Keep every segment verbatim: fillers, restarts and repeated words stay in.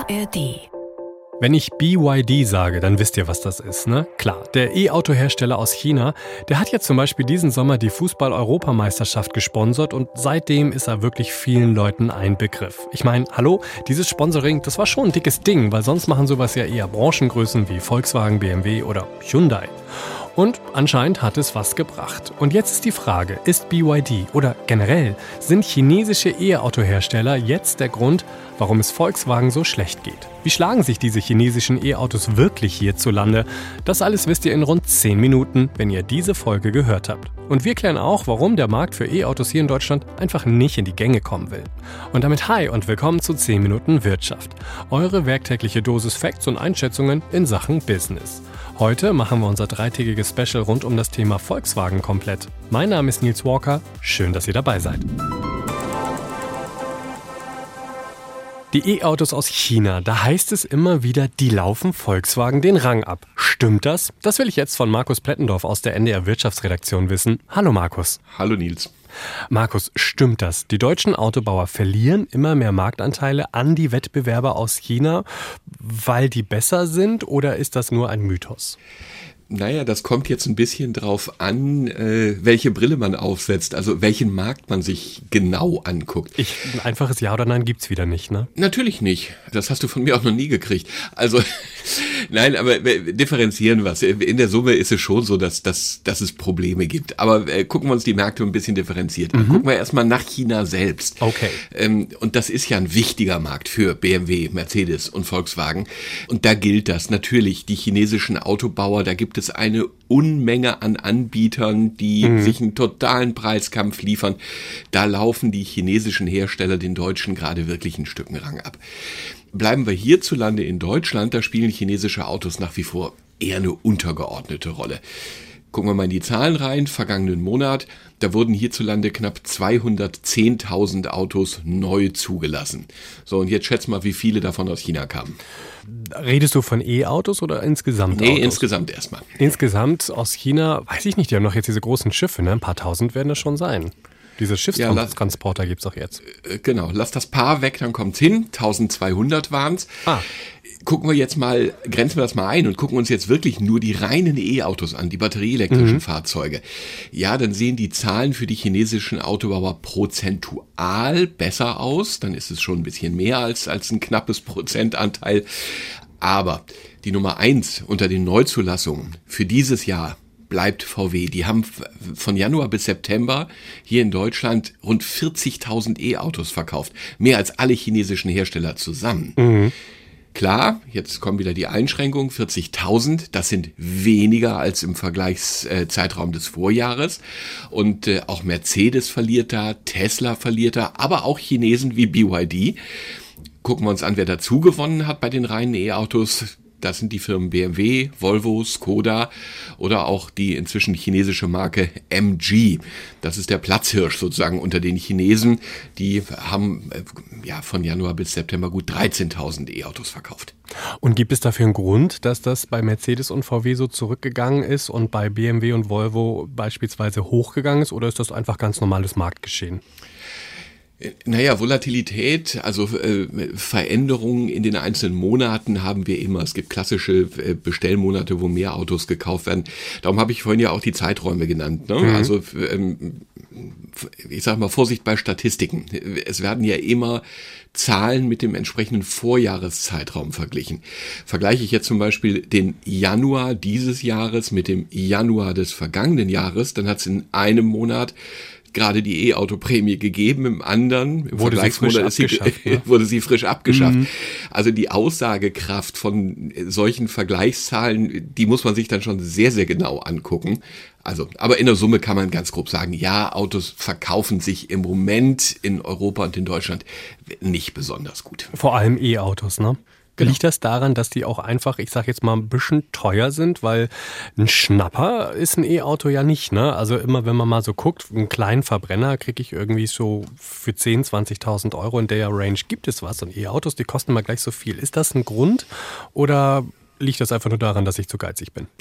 A R D. Wenn ich B Y D sage, dann wisst ihr, was das ist, ne? Klar, der E-Auto-Hersteller aus China, der hat ja zum Beispiel diesen Sommer die Fußball-Europameisterschaft gesponsert und seitdem ist er wirklich vielen Leuten ein Begriff. Ich meine, hallo, dieses Sponsoring, das war schon ein dickes Ding, weil sonst machen sowas ja eher Branchengrößen wie Volkswagen, B M W oder Hyundai. Und anscheinend hat es was gebracht. Und jetzt ist die Frage, ist B Y D oder generell, sind chinesische E-Auto-Hersteller jetzt der Grund, warum es Volkswagen so schlecht geht? Wie schlagen sich diese chinesischen E-Autos wirklich hierzulande? Das alles wisst ihr in rund zehn Minuten, wenn ihr diese Folge gehört habt. Und wir klären auch, warum der Markt für E-Autos hier in Deutschland einfach nicht in die Gänge kommen will. Und damit hi und willkommen zu zehn Minuten Wirtschaft. Eure werktägliche Dosis Facts und Einschätzungen in Sachen Business. Heute machen wir unser dreitägiges Special rund um das Thema Volkswagen komplett. Mein Name ist Nils Walker, schön, dass ihr dabei seid. Die E-Autos aus China, da heißt es immer wieder, die laufen Volkswagen den Rang ab. Stimmt das? Das will ich jetzt von Markus Plettendorf aus der N D R Wirtschaftsredaktion wissen. Hallo Markus. Hallo Nils. Markus, stimmt das? Die deutschen Autobauer verlieren immer mehr Marktanteile an die Wettbewerber aus China, weil die besser sind, oder ist das nur ein Mythos? Naja, das kommt jetzt ein bisschen drauf an, äh, welche Brille man aufsetzt, also welchen Markt man sich genau anguckt. Ich, ein einfaches Ja oder Nein gibt's wieder nicht, ne? Natürlich nicht. Das hast du von mir auch noch nie gekriegt. Also, nein, aber wir differenzieren was. In der Summe ist es schon so, dass, dass, dass es Probleme gibt. Aber äh, gucken wir uns die Märkte ein bisschen differenziert an. Mhm. Gucken wir erstmal nach China selbst. Okay. Ähm, und das ist ja ein wichtiger Markt für B M W, Mercedes und Volkswagen. Und da gilt das natürlich. Die chinesischen Autobauer, da gibt es es eine Unmenge an Anbietern, die mhm. sich einen totalen Preiskampf liefern. Da laufen die chinesischen Hersteller den Deutschen gerade wirklich ein Stück Rang ab. Bleiben wir hierzulande in Deutschland, da spielen chinesische Autos nach wie vor eher eine untergeordnete Rolle. Gucken wir mal in die Zahlen rein. Vergangenen Monat, da wurden hierzulande knapp zweihundertzehntausend Autos neu zugelassen. So, und jetzt schätz mal, wie viele davon aus China kamen. Redest du von E-Autos oder insgesamt Nee, Autos? insgesamt erstmal. Insgesamt aus China, weiß ich nicht, die haben doch jetzt diese großen Schiffe, ne? Ein paar tausend werden das schon sein. Diese Schiffstransporter ja, gibt's auch jetzt. Genau, lass das Paar weg, dann kommt's hin. eintausendzweihundert waren's. Ah. Gucken wir jetzt mal, grenzen wir das mal ein und gucken uns jetzt wirklich nur die reinen E-Autos an, die batterieelektrischen mhm. Fahrzeuge. Ja, dann sehen die Zahlen für die chinesischen Autobauer prozentual besser aus. Dann ist es schon ein bisschen mehr als, als ein knappes Prozentanteil. Aber die Nummer eins unter den Neuzulassungen für dieses Jahr bleibt V W. Die haben von Januar bis September hier in Deutschland rund vierzigtausend E-Autos verkauft. Mehr als alle chinesischen Hersteller zusammen. Mhm. Klar, jetzt kommen wieder die Einschränkungen, vierzigtausend, das sind weniger als im Vergleichszeitraum des Vorjahres. Und äh, auch Mercedes verliert da, Tesla verliert da, aber auch Chinesen wie B Y D. Gucken wir uns an, wer dazu gewonnen hat bei den reinen E-Autos. Das sind die Firmen B M W, Volvo, Skoda oder auch die inzwischen chinesische Marke M G. Das ist der Platzhirsch sozusagen unter den Chinesen. Die haben ja von Januar bis September gut dreizehntausend E-Autos verkauft. Und gibt es dafür einen Grund, dass das bei Mercedes und V W so zurückgegangen ist und bei B M W und Volvo beispielsweise hochgegangen ist, oder ist das einfach ganz normales Marktgeschehen? Naja, Volatilität, also äh, Veränderungen in den einzelnen Monaten haben wir immer. Es gibt klassische äh, Bestellmonate, wo mehr Autos gekauft werden. Darum habe ich vorhin ja auch die Zeiträume genannt. Ne? Mhm. Also ähm, ich sage mal Vorsicht bei Statistiken. Es werden ja immer Zahlen mit dem entsprechenden Vorjahreszeitraum verglichen. Vergleiche ich jetzt zum Beispiel den Januar dieses Jahres mit dem Januar des vergangenen Jahres, dann hat es in einem Monat gerade die E-Auto-Prämie gegeben, im anderen, im wurde Vergleichsmonat sie frisch ist sie, ne? wurde sie frisch abgeschafft. Mhm. Also die Aussagekraft von solchen Vergleichszahlen, die muss man sich dann schon sehr, sehr genau angucken. Also, aber in der Summe kann man ganz grob sagen, ja, Autos verkaufen sich im Moment in Europa und in Deutschland nicht besonders gut. Vor allem E-Autos, ne? Genau. Liegt das daran, dass die auch einfach, ich sag jetzt mal, ein bisschen teuer sind? Weil ein Schnapper ist ein E-Auto ja nicht, ne? Also immer, wenn man mal so guckt, einen kleinen Verbrenner kriege ich irgendwie so für zehntausend, zwanzigtausend Euro in der Range gibt es was. Und E-Autos, die kosten mal gleich so viel. Ist das ein Grund oder liegt das einfach nur daran, dass ich zu geizig bin?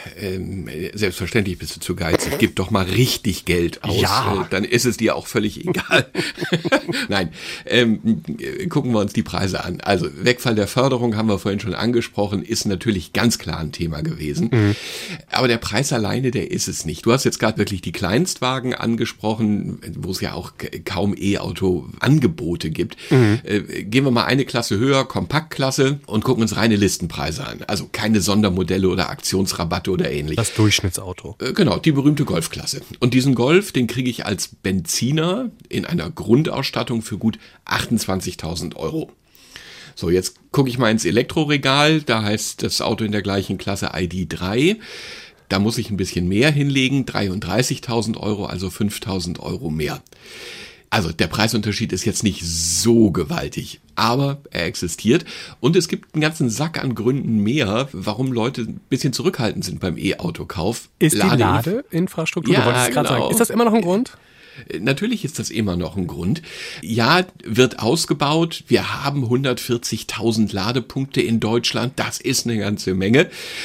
Ähm, selbstverständlich bist du zu geizig. Gib doch mal richtig Geld aus. Ja. Äh, dann ist es dir auch völlig egal. Nein, ähm, gucken wir uns die Preise an. Also Wegfall der Förderung, haben wir vorhin schon angesprochen, ist natürlich ganz klar ein Thema gewesen. Mhm. Aber der Preis alleine, der ist es nicht. Du hast jetzt gerade wirklich die Kleinstwagen angesprochen, wo es ja auch kaum E-Auto-Angebote gibt. Mhm. Äh, gehen wir mal eine Klasse höher, Kompaktklasse, und gucken uns reine Listenpreise an. Also keine Sondermodelle oder Aktionsrabatte oder ähnlich. Das Durchschnittsauto. Äh, genau, die berühmte Golfklasse. Und diesen Golf, den kriege ich als Benziner in einer Grundausstattung für gut achtundzwanzigtausend Euro. So, jetzt gucke ich mal ins Elektroregal. Da heißt das Auto in der gleichen Klasse I D drei. Da muss ich ein bisschen mehr hinlegen, dreiunddreißigtausend Euro, also fünftausend Euro mehr. Also der Preisunterschied ist jetzt nicht so gewaltig, aber er existiert. Und es gibt einen ganzen Sack an Gründen mehr, warum Leute ein bisschen zurückhaltend sind beim E-Auto-Kauf. Ist Lade- die Ladeinfrastruktur, ja, du wolltest es gerade genau. sagen. Ist das immer noch ein Grund? Natürlich ist das immer noch ein Grund. Ja, wird ausgebaut. Wir haben hundertvierzigtausend Ladepunkte in Deutschland. Das ist eine ganze Menge.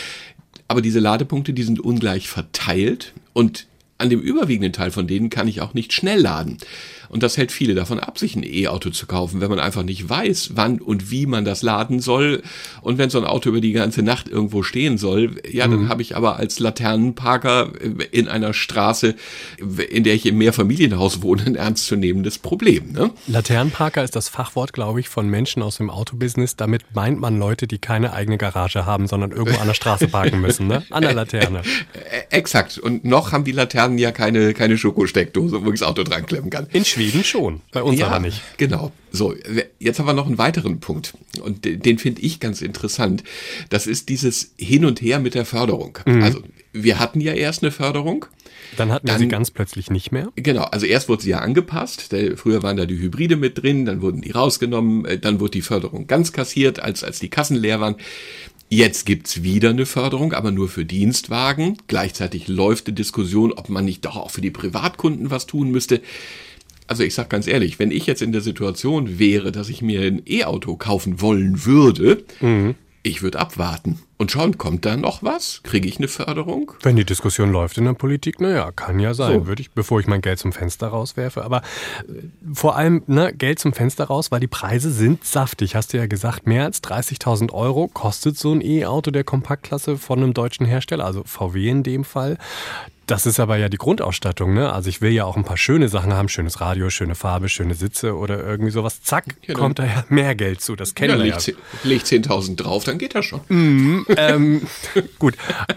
Aber diese Ladepunkte, die sind ungleich verteilt, und an dem überwiegenden Teil von denen kann ich auch nicht schnell laden. Und das hält viele davon ab, sich ein E-Auto zu kaufen, wenn man einfach nicht weiß, wann und wie man das laden soll. Und wenn so ein Auto über die ganze Nacht irgendwo stehen soll, ja, dann mhm. habe ich aber als Laternenparker in einer Straße, in der ich im Mehrfamilienhaus wohne, ein ernstzunehmendes Problem. Ne? Laternenparker ist das Fachwort, glaube ich, von Menschen aus dem Autobusiness. Damit meint man Leute, die keine eigene Garage haben, sondern irgendwo an der Straße parken müssen, ne? An der Laterne. Exakt. Und noch haben die Laternen ja keine, keine Schokosteckdose, wo ich das Auto dran klemmen kann. In Schweden schon, bei uns ja, aber nicht. Genau. So, jetzt haben wir noch einen weiteren Punkt, und den finde ich ganz interessant. Das ist dieses Hin und Her mit der Förderung. Mhm. Also wir hatten ja erst eine Förderung. Dann hatten wir dann, sie ganz plötzlich nicht mehr? Genau, also erst wurde sie ja angepasst. Früher waren da die Hybride mit drin, dann wurden die rausgenommen, dann wurde die Förderung ganz kassiert, als, als die Kassen leer waren. Jetzt gibt's wieder eine Förderung, aber nur für Dienstwagen. Gleichzeitig läuft die Diskussion, ob man nicht doch auch für die Privatkunden was tun müsste. Also ich sag ganz ehrlich, wenn ich jetzt in der Situation wäre, dass ich mir ein E-Auto kaufen wollen würde, mhm. ich würde abwarten und schauen, kommt da noch was? Kriege ich eine Förderung? Wenn die Diskussion läuft in der Politik, naja, kann ja sein, so. Würde ich, bevor ich mein Geld zum Fenster rauswerfe. Aber vor allem, ne, Geld zum Fenster raus, weil die Preise sind saftig. Hast du ja gesagt, mehr als dreißigtausend Euro kostet so ein E-Auto der Kompaktklasse von einem deutschen Hersteller, also V W in dem Fall. Das ist aber ja die Grundausstattung, ne? Also ich will ja auch ein paar schöne Sachen haben, schönes Radio, schöne Farbe, schöne Sitze oder irgendwie sowas. Zack, ja, kommt da ja mehr Geld zu, das kennen ja, wir ja. Leg, leg zehntausend drauf, dann geht das schon. Mm, ähm, gut.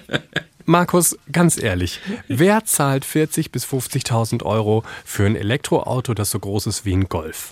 Markus, ganz ehrlich, wer zahlt vierzigtausend bis fünfzigtausend Euro für ein Elektroauto, das so groß ist wie ein Golf?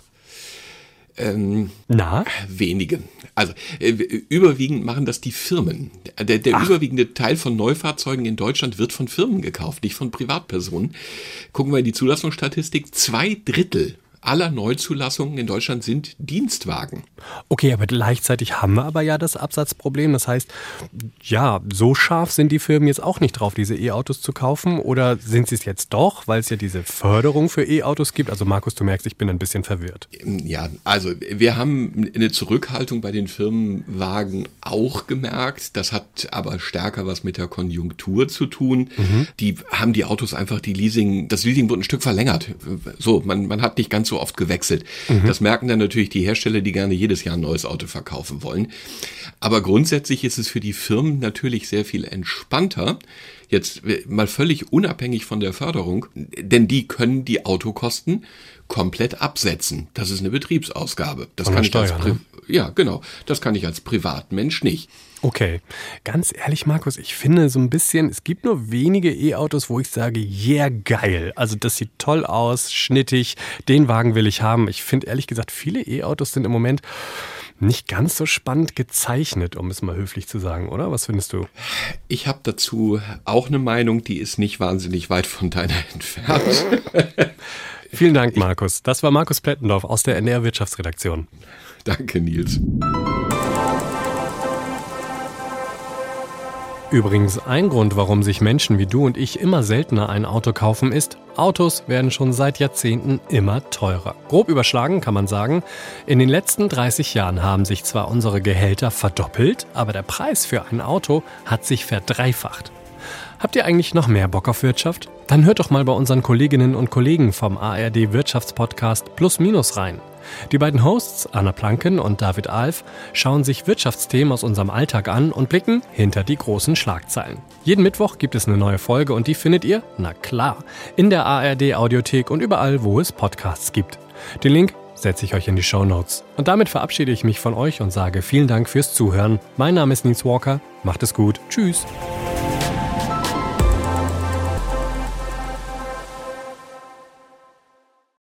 Ähm, Na? Wenige. Also äh, überwiegend machen das die Firmen. Der, der überwiegende Teil von Neufahrzeugen in Deutschland wird von Firmen gekauft, nicht von Privatpersonen. Gucken wir in die Zulassungsstatistik. Zwei Drittel aller Neuzulassungen in Deutschland sind Dienstwagen. Okay, aber gleichzeitig haben wir aber ja das Absatzproblem. Das heißt, ja, so scharf sind die Firmen jetzt auch nicht drauf, diese E-Autos zu kaufen. Oder sind sie es jetzt doch, weil es ja diese Förderung für E-Autos gibt? Also Markus, du merkst, ich bin ein bisschen verwirrt. Ja, also wir haben eine Zurückhaltung bei den Firmenwagen auch gemerkt. Das hat aber stärker was mit der Konjunktur zu tun. Mhm. Die haben die Autos einfach, die Leasing, das Leasing wurde ein Stück verlängert. So, man, man hat nicht ganz so oft gewechselt. Mhm. Das merken dann natürlich die Hersteller, die gerne jedes Jahr ein neues Auto verkaufen wollen. Aber grundsätzlich ist es für die Firmen natürlich sehr viel entspannter, jetzt mal völlig unabhängig von der Förderung, denn die können die Autokosten komplett absetzen. Das ist eine Betriebsausgabe. Das kann ich als Pri- ne? Ja, genau. Das kann ich als Privatmensch nicht. Okay, ganz ehrlich, Markus, ich finde so ein bisschen, es gibt nur wenige E-Autos, wo ich sage, yeah, geil. Also das sieht toll aus, schnittig, den Wagen will ich haben. Ich finde ehrlich gesagt, viele E-Autos sind im Moment nicht ganz so spannend gezeichnet, um es mal höflich zu sagen, oder? Was findest du? Ich habe dazu auch eine Meinung, die ist nicht wahnsinnig weit von deiner entfernt. Vielen Dank, Markus. Das war Markus Plettendorf aus der N D R Wirtschaftsredaktion. Danke, Nils. Übrigens, ein Grund, warum sich Menschen wie du und ich immer seltener ein Auto kaufen, ist, Autos werden schon seit Jahrzehnten immer teurer. Grob überschlagen kann man sagen, in den letzten dreißig Jahren haben sich zwar unsere Gehälter verdoppelt, aber der Preis für ein Auto hat sich verdreifacht. Habt ihr eigentlich noch mehr Bock auf Wirtschaft? Dann hört doch mal bei unseren Kolleginnen und Kollegen vom A R D Wirtschaftspodcast Plus Minus rein. Die beiden Hosts, Anna Planken und David Alf, schauen sich Wirtschaftsthemen aus unserem Alltag an und blicken hinter die großen Schlagzeilen. Jeden Mittwoch gibt es eine neue Folge und die findet ihr, na klar, in der A R D Audiothek und überall, wo es Podcasts gibt. Den Link setze ich euch in die Shownotes. Und damit verabschiede ich mich von euch und sage vielen Dank fürs Zuhören. Mein Name ist Nils Walker. Macht es gut. Tschüss.